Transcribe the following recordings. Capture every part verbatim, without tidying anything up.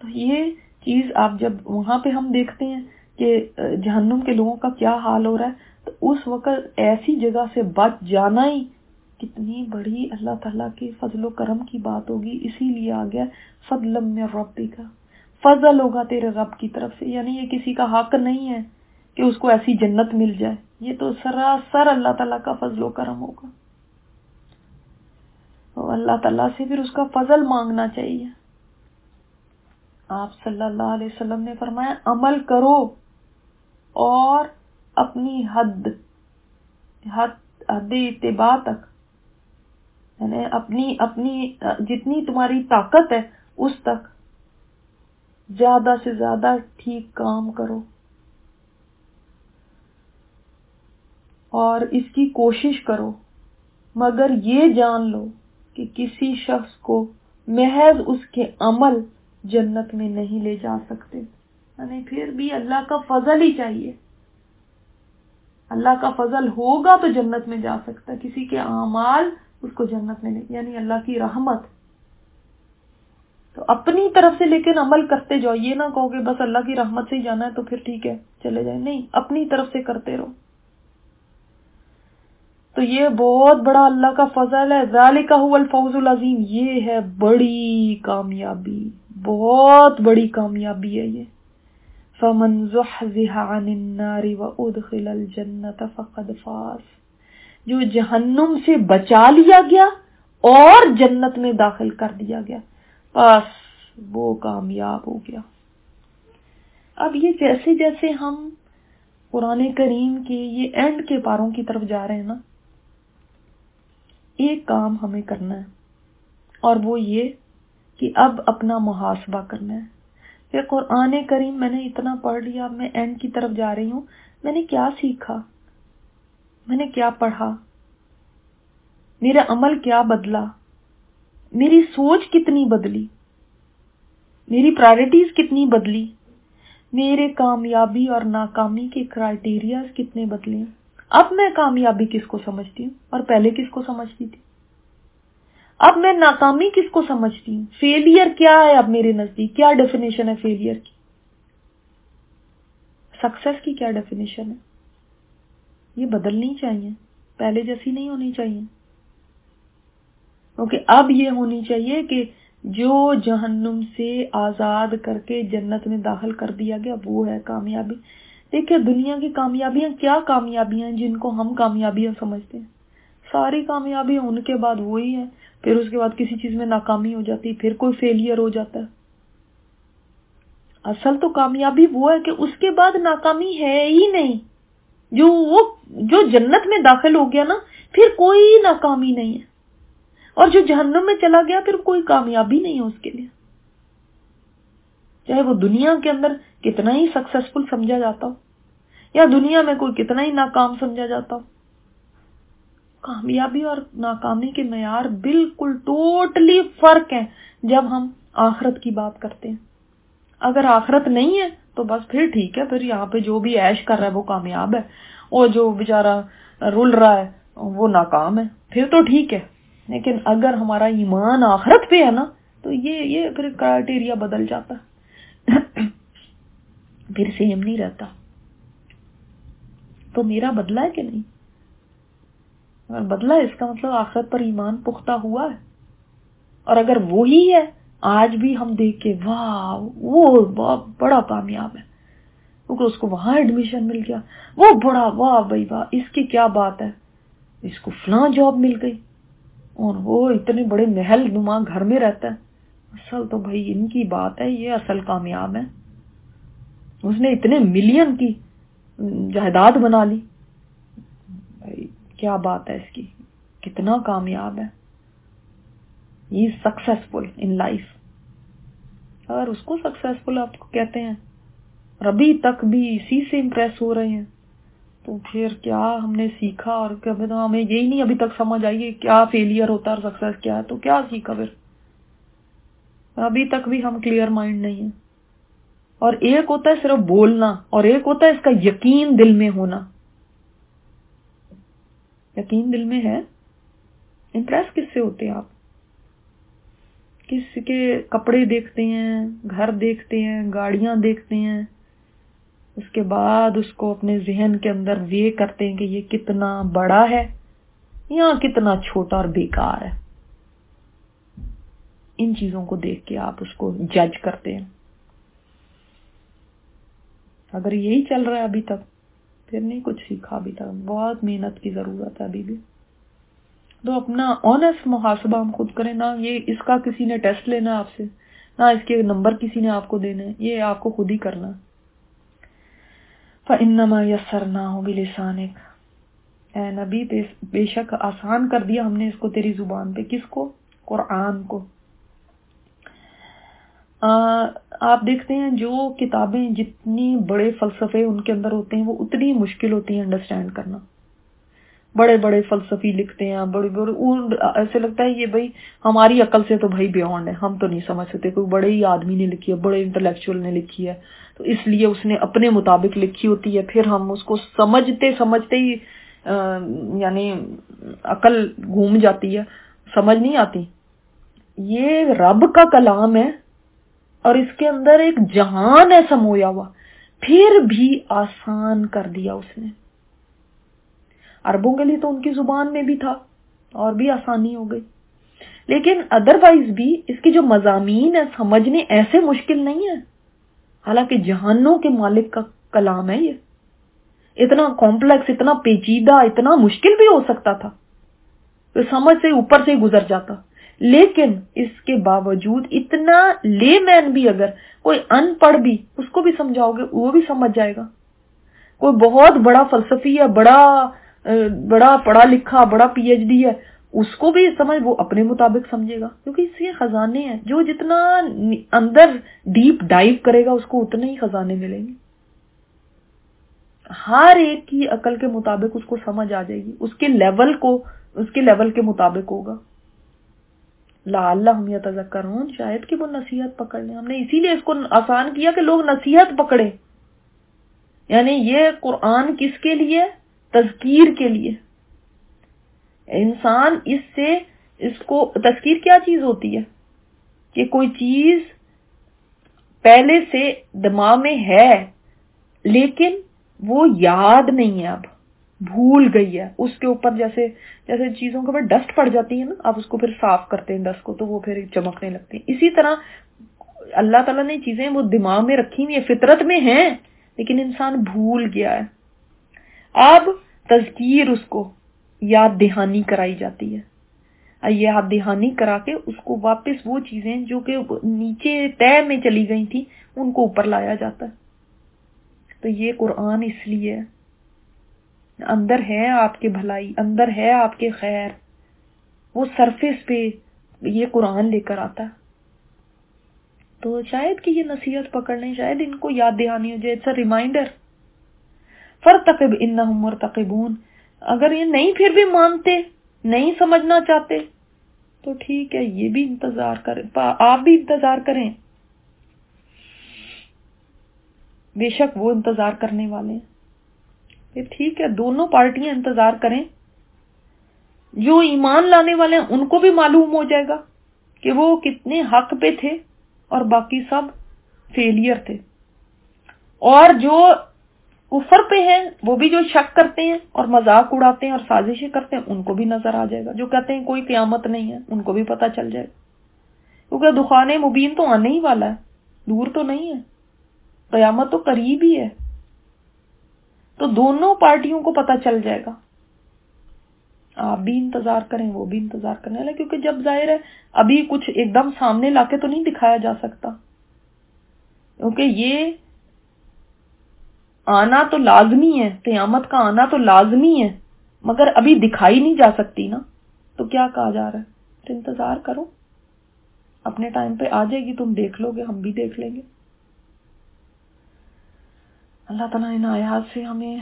تو یہ چیز آپ جب وہاں پہ ہم دیکھتے ہیں کہ جہنم کے لوگوں کا کیا حال ہو رہا ہے، تو اس وقت ایسی جگہ سے بچ جانا ہی کتنی بڑی اللہ تعالیٰ کے فضل و کرم کی بات ہوگی. اسی لیے آ گیا فضل من ربک، فضل ہوگا تیرے رب کی طرف سے. یعنی یہ کسی کا حق نہیں ہے کہ اس کو ایسی جنت مل جائے، یہ تو سراسر اللہ تعالیٰ کا فضل و کرم ہوگا. تو اللہ تعالیٰ سے پھر اس کا فضل مانگنا چاہیے. آپ صلی اللہ علیہ وسلم نے فرمایا عمل کرو اور اپنی حد حد حد اتباع تک، یعنی اپنی اپنی جتنی تمہاری طاقت ہے اس تک زیادہ سے زیادہ ٹھیک کام کرو، اور اس کی کوشش کرو، مگر یہ جان لو کہ کسی شخص کو محض اس کے عمل جنت میں نہیں لے جا سکتے. یعنی پھر بھی اللہ کا فضل ہی چاہیے. اللہ کا فضل ہوگا تو جنت میں جا سکتا ہے، کسی کے اعمال اس کو جنت میں نہیں، یعنی اللہ کی رحمت. تو اپنی طرف سے لیکن عمل کرتے جاؤ، یہ نہ کہو کہ بس اللہ کی رحمت سے ہی جانا ہے تو پھر ٹھیک ہے چلے جائیں، نہیں، اپنی طرف سے کرتے رہو. تو یہ بہت بڑا اللہ کا فضل ہے. ذالک هو الفوز العظیم، یہ ہے بڑی کامیابی، بہت بڑی کامیابی ہے یہ. فمن زحزح عن النار وادخل الجنة فقد فاز، جو جہنم سے بچا لیا گیا اور جنت میں داخل کر دیا گیا، بس وہ کامیاب ہو گیا. اب یہ جیسے جیسے ہم قرآن کریم کے یہ اینڈ کے پاروں کی طرف جا رہے ہیں نا، ایک کام ہمیں کرنا ہے، اور وہ یہ کہ اب اپنا محاسبہ کرنا ہے کہ قرآن کریم میں نے اتنا پڑھ لیا، اب میں اینڈ کی طرف جا رہی ہوں، میں نے کیا سیکھا، میں نے کیا پڑھا، میرا عمل کیا بدلا، میری سوچ کتنی بدلی، میری پرائرٹیز کتنی بدلی، میرے کامیابی اور ناکامی کے کرائیٹیریاز کتنے بدلے. اب میں کامیابی کس کو سمجھتی ہوں اور پہلے کس کو سمجھتی تھی؟ اب میں ناکامی کس کو سمجھتی ہوں؟ فیلئر کیا ہے اب میرے نزدیک؟ کیا ڈیفینیشن ہے فیلئر کی؟ سکسیس کی کیا ڈیفینیشن ہے؟ یہ بدلنی چاہیے، پہلے جیسی نہیں ہونی چاہیے. کیونکہ اب یہ ہونی چاہیے کہ جو جہنم سے آزاد کر کے جنت میں داخل کر دیا گیا وہ ہے کامیابی. دیکھیں دنیا کی کامیابیاں کیا کامیابیاں ہیں جن کو ہم کامیابیاں سمجھتے ہیں؟ ساری کامیابی ان کے بعد وہی ہے، پھر اس کے بعد کسی چیز میں ناکامی ہو جاتی، پھر کوئی فیلئر ہو جاتا ہے. اصل تو کامیابی وہ ہے کہ اس کے بعد ناکامی ہے ہی نہیں. جو وہ جو جنت میں داخل ہو گیا نا، پھر کوئی ناکامی نہیں ہے، اور جو جہنم میں چلا گیا پھر کوئی کامیابی نہیں ہے اس کے لیے، چاہے وہ دنیا کے اندر کتنا ہی سکسیسفل سمجھا جاتا ہو یا دنیا میں کوئی کتنا ہی ناکام سمجھا جاتا ہو. کامیابی اور ناکامی کے معیار بالکل ٹوٹلی فرق ہیں جب ہم آخرت کی بات کرتے ہیں. اگر آخرت نہیں ہے تو بس پھر ٹھیک ہے، پھر یہاں پہ جو بھی عیش کر رہا ہے وہ کامیاب ہے، اور جو بیچارہ رول رہا ہے وہ ناکام ہے، پھر تو ٹھیک ہے. لیکن اگر ہمارا ایمان آخرت پہ ہے نا تو یہ یہ پھر کرائیٹیریا بدل جاتا ہے، پھر سیم نہیں رہتا. تو میرا بدلا ہے کہ نہیں؟ اگر بدلا ہے اس کا مطلب آخرت پر ایمان پختہ ہوا ہے. اور اگر وہی ہے آج بھی ہم دیکھ کے واہ وہ بہت بڑا کامیاب ہے کیونکہ اس کو وہاں ایڈمیشن مل گیا، وہ بڑا واہ بھائی واہ اس کی کیا بات ہے، اس کو فلاں جاب مل گئی، اور وہ اتنے بڑے محل نما گھر میں رہتا ہے. اصل تو بھائی ان کی بات ہے، یہ اصل کامیاب ہے. اس نے اتنے ملین کی جائیداد بنا لی، بھائی کیا بات ہے اس کی، کتنا کامیاب ہے، ہی از سکسیسفل ان لائف. اگر اس کو سکسیسفل آپ کو کہتے ہیں اور ابھی تک بھی اسی سے امپریس ہو رہے ہیں تو پھر کیا ہم نے سیکھا؟ اور کبھی تو ہمیں یہی نہیں ابھی تک سمجھ آئی کیا فیلئر ہوتا ہے اور سکسیس کیا ہے، تو کیا سیکھا پھر؟ ابھی تک بھی ہم کلیئر مائنڈ نہیں ہیں. اور ایک ہوتا ہے صرف بولنا اور ایک ہوتا ہے اس کا یقین دل میں ہونا. یقین دل میں ہے، امپریس کس سے ہوتے ہیں آپ؟ کس کے کپڑے دیکھتے ہیں، گھر دیکھتے ہیں، گاڑیاں دیکھتے ہیں، اس کے بعد اس کو اپنے ذہن کے اندر وے کرتے ہیں کہ یہ کتنا بڑا ہے یا کتنا چھوٹا اور بیکار ہے. ان چیزوں کو دیکھ کے آپ اس کو جج کرتے ہیں. اگر یہی چل رہا ہے ابھی تک، پھر نہیں کچھ سیکھا ابھی تک. بہت محنت کی ضرورت ہے ابھی بھی. تو اپنا آنےسٹ محاسبہ ہم خود کریں. نہ یہ اس کا کسی نے ٹیسٹ لینا آپ سے، نہ اس کے نمبر کسی نے آپ کو دینے، یہ آپ کو خود ہی کرنا. فَإِنَّمَا يَسَّرْنَاهُ بِلِسَانِكَ، اے نبی بے شک آسان کر دیا ہم نے اس کو تیری زبان پہ. کس کو؟ قرآن کو. آپ دیکھتے ہیں جو کتابیں جتنی بڑے فلسفے ان کے اندر ہوتے ہیں وہ اتنی مشکل ہوتی ہیں انڈرسٹینڈ کرنا. بڑے بڑے فلسفی لکھتے ہیں، بڑے بڑے، ایسے لگتا ہے یہ بھائی ہماری عقل سے تو بھائی بیونڈ ہے، ہم تو نہیں سمجھ سکتے. کوئی بڑے ہی آدمی نے لکھی ہے، بڑے انٹلیکچوئل نے لکھی ہے، تو اس لیے اس نے اپنے مطابق لکھی ہوتی ہے. پھر ہم اس کو سمجھتے سمجھتے ہی یعنی عقل گھوم جاتی ہے، سمجھ نہیں آتی. یہ رب کا کلام ہے اور اس کے اندر ایک جہان ہے سمویا ہوا، پھر بھی آسان کر دیا اس نے. عربوں کے لیے تو ان کی زبان میں بھی تھا اور بھی آسانی ہو گئی، لیکن ادروائز بھی اس کے جو مضامین ہیں سمجھنے ایسے مشکل نہیں ہے. حالانکہ جہانوں کے مالک کا کلام ہے، یہ اتنا کمپلیکس، اتنا پیچیدہ، اتنا مشکل بھی ہو سکتا تھا، تو سمجھ سے اوپر سے ہی گزر جاتا. لیکن اس کے باوجود اتنا لے مین بھی، اگر کوئی ان پڑھ بھی اس کو بھی سمجھاؤ گے وہ بھی سمجھ جائے گا. کوئی بہت بڑا فلسفی ہے، بڑا بڑا پڑھا لکھا، بڑا پی ایچ ڈی ہے، اس کو بھی سمجھ وہ اپنے مطابق سمجھے گا، کیونکہ اس کے خزانے ہیں. جو جتنا اندر ڈیپ ڈائیو کرے گا اس کو اتنے ہی خزانے ملیں گے. ہر ایک کی عقل کے مطابق اس کو سمجھ آ جائے گی، اس کے لیول کو اس کے لیول کے مطابق ہوگا. لعلہم یتذکرون، شاید کہ وہ نصیحت پکڑ لیں. ہم نے اسی لیے اس کو آسان کیا کہ لوگ نصیحت پکڑیں. یعنی یہ قرآن کس کے لیے؟ تذکیر کے لیے. انسان اس سے اس کو تذکیر کیا چیز ہوتی ہے؟ کہ کوئی چیز پہلے سے دماغ میں ہے لیکن وہ یاد نہیں ہے، اب بھول گئی ہے. اس کے اوپر جیسے جیسے چیزوں کے اوپر ڈسٹ پڑ جاتی ہے نا، آپ اس کو پھر صاف کرتے ہیں ڈسٹ کو تو وہ پھر چمکنے لگتی ہیں. اسی طرح اللہ تعالیٰ نے چیزیں وہ دماغ میں رکھی ہوئی ہیں، فطرت میں ہیں، لیکن انسان بھول گیا ہے. اب تذکیر، اس کو یاد دہانی کرائی جاتی ہے. یاد دہانی کرا کے اس کو واپس وہ چیزیں جو کہ نیچے طے میں چلی گئی تھی ان کو اوپر لایا جاتا ہے. تو یہ قرآن اس لیے اندر ہے آپ کے بھلائی، اندر ہے آپ کے خیر، وہ سرفیس پہ یہ قرآن لے کر آتا ہے. تو شاید کہ یہ نصیحت پکڑ لیں، شاید ان کو یاد دہانی ہو جائے. It's a reminder. فارتقب انہم مرتقبون. اگر یہ نہیں پھر بھی مانتے، نہیں سمجھنا چاہتے تو ٹھیک ہے، یہ بھی انتظار کریں، آپ بھی انتظار کریں. بے شک وہ انتظار کرنے والے ہیں. پھر ٹھیک ہے، دونوں پارٹیاں انتظار کریں. جو ایمان لانے والے ہیں ان کو بھی معلوم ہو جائے گا کہ وہ کتنے حق پہ تھے اور باقی سب فیلئر تھے. اور جو کفر پہ ہیں وہ بھی جو شک کرتے ہیں اور مذاق اڑاتے ہیں اور سازشیں کرتے ہیں ان کو بھی نظر آ جائے گا. جو کہتے ہیں کوئی قیامت نہیں ہے ان کو بھی پتہ چل جائے گا، کیونکہ دخان مبین تو آنے ہی والا ہے، دور تو نہیں ہے، قیامت تو قریب ہی ہے. تو دونوں پارٹیوں کو پتہ چل جائے گا. آپ بھی انتظار کریں، وہ بھی انتظار کرنے والے، کیونکہ جب ظاہر ہے ابھی کچھ ایک دم سامنے لا کے تو نہیں دکھایا جا سکتا، کیونکہ یہ آنا تو لازمی ہے، قیامت کا آنا تو لازمی ہے، مگر ابھی دکھائی نہیں جا سکتی نا. تو کیا کہا جا رہا ہے؟ تو انتظار کرو، اپنے ٹائم پہ آ جائے گی، تم دیکھ لو گے، ہم بھی دیکھ لیں گے. اللہ تعالیٰ ان آیات سے ہمیں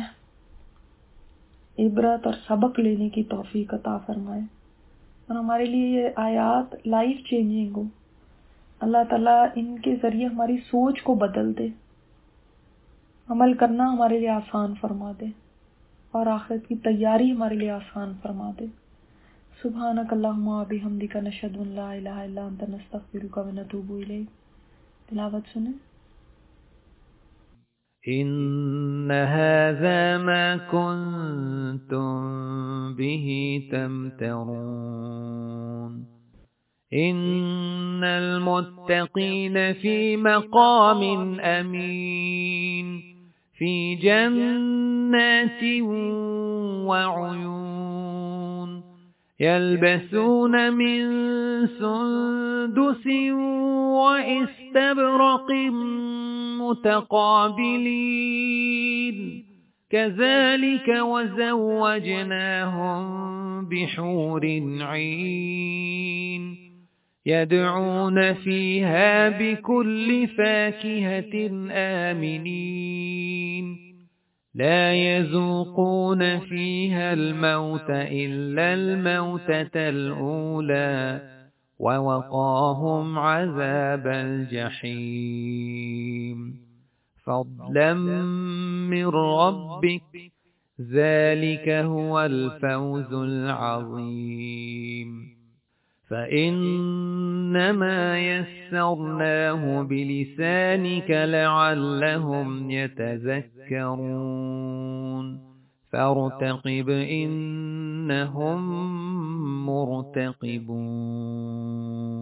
عبرت اور سبق لینے کی توفیق عطا فرمائے اور ہمارے لیے یہ آیات لائف چینجنگ ہو. اللہ تعالیٰ ان کے ذریعے ہماری سوچ کو بدل دے، عمل کرنا ہمارے لیے آسان فرما دے اور آخرت کی تیاری ہمارے لیے آسان فرما دے. सुब्हानक अल्लाहुम्मा व बिहम्दिका नशहदु अन ला इलाहा इल्ला अंता नस्तगफिरुका व नतूबु इलैक। तिलावत सुने। إن هذا ما كنتم به تمترون إن المتقين في مقام أمين في جنات وعيون يلبسون من سندس وإستبرق متقابلين كذلك وزوجناهم بحور عين يدعون فيها بكل فاكهة آمنين لا يذوقون فيها الموت إلا الموتة الأولى ووقاهم عذاب الجحيم فضلا من ربك ذلك هو الفوز العظيم فإنما يسرناه بلسانك لعلهم يتذكرون فارتقب إنهم مرتقبون